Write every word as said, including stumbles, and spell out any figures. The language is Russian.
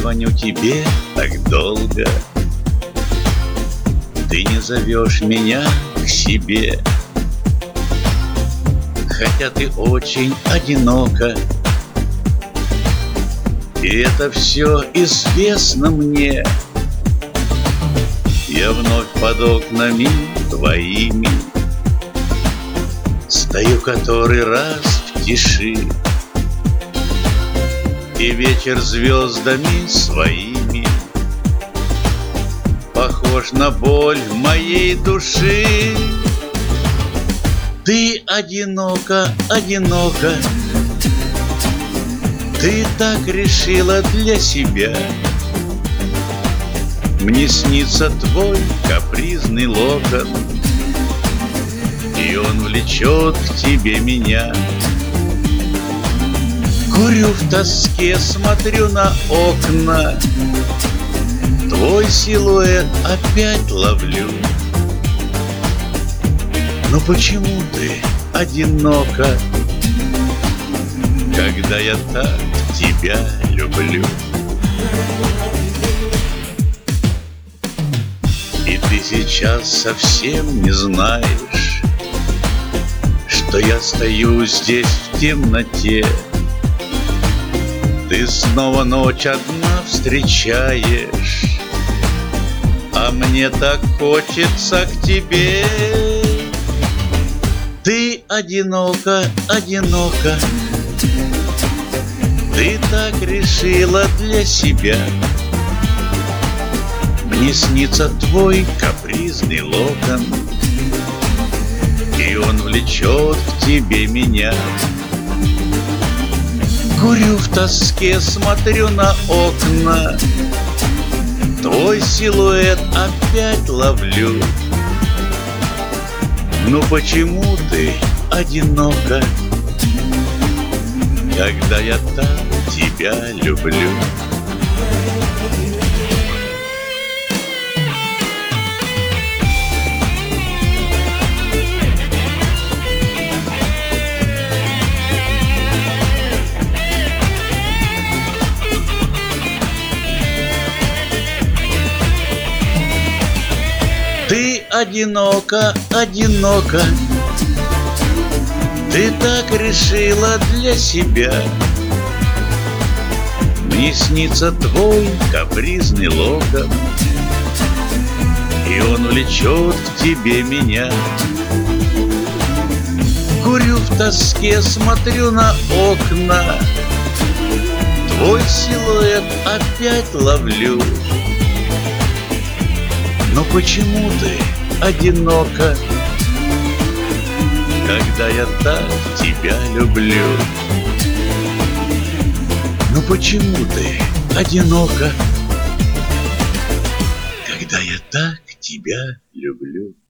звоню тебе так долго, ты не зовешь меня к себе, хотя ты очень одинока. И это все известно мне. Я вновь под окнами твоими стою который раз в тиши, и вечер звездами своими похож на боль моей души. Ты одинока, одинока, ты так решила для себя. Мне снится твой капризный локон, и он влечет к тебе меня. Курю в тоске, смотрю на окна, твой силуэт опять ловлю. Но почему ты одинока, когда я так тебя люблю? И ты сейчас совсем не знаешь, что я стою здесь в темноте. Ты снова ночь одна встречаешь, а мне так хочется к тебе. Ты одинока, одинока, ты так решила для себя. Мне снится твой капризный локон, и он влечет к тебе меня. Курю в тоске, смотрю на окна, твой силуэт опять ловлю. Ну почему ты одинока, когда я так тебя люблю? Ты одинока, одинока, ты так решила для себя. Мне снится твой капризный локон, и он влечет к тебе меня. Курю в тоске, смотрю на окна, твой силуэт опять ловлю. Но почему ты одинока, когда я так тебя люблю? Ну почему ты одинока, когда я так тебя люблю?